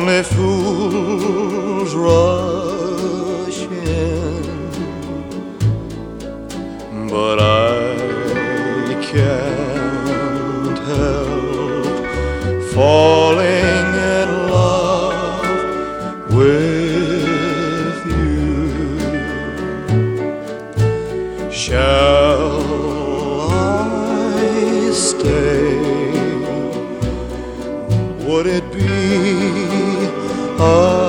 Only fools rush in, but I can't help falling in love with you. Shall I stay? Would it be a